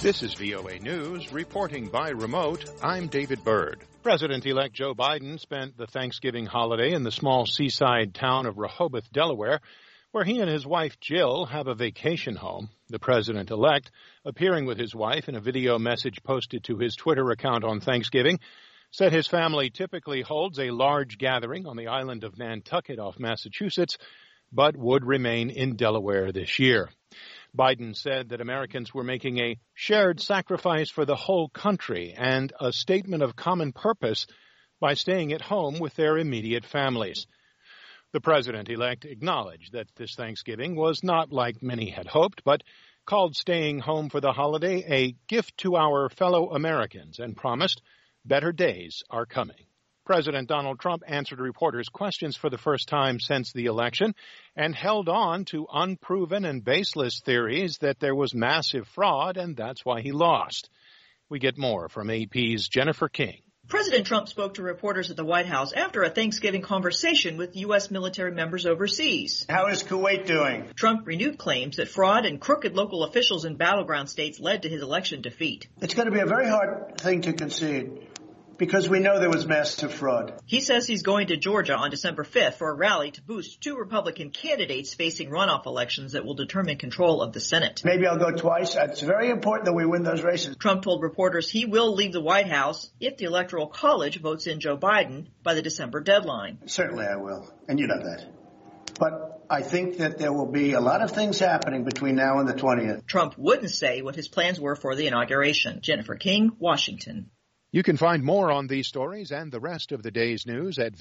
This is VOA News, reporting by remote. I'm David Byrd. President-elect Joe Biden spent the Thanksgiving holiday in the small seaside town of Rehoboth, Delaware, where he and his wife Jill have a vacation home. The president-elect, appearing with his wife in a video message posted to his Twitter account on Thanksgiving, said his family typically holds a large gathering on the island of Nantucket off Massachusetts, but would remain in Delaware this year. Biden said that Americans were making a shared sacrifice for the whole country and a statement of common purpose by staying at home with their immediate families. The president-elect acknowledged that this Thanksgiving was not like many had hoped, but called staying home for the holiday a gift to our fellow Americans and promised better days are coming. President Donald Trump answered reporters' questions for the first time since the election and held on to unproven and baseless theories that there was massive fraud and that's why he lost. We get more from AP's Jennifer King. President Trump spoke to reporters at the White House after a Thanksgiving conversation with U.S. military members overseas. How is Kuwait doing? Trump renewed claims that fraud and crooked local officials in battleground states led to his election defeat. It's going to be a very hard thing to concede, because we know there was massive fraud. He says he's going to Georgia on December 5th for a rally to boost two Republican candidates facing runoff elections that will determine control of the Senate. Maybe I'll go twice. It's very important that we win those races. Trump told reporters he will leave the White House if the Electoral College votes in Joe Biden by the December deadline. Certainly I will, and you know that. But I think that there will be a lot of things happening between now and the 20th. Trump wouldn't say what his plans were for the inauguration. Jennifer King, Washington. You can find more on these stories and the rest of the day's news at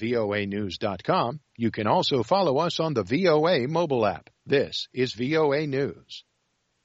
voanews.com. You can also follow us on the VOA mobile app. This is VOA News.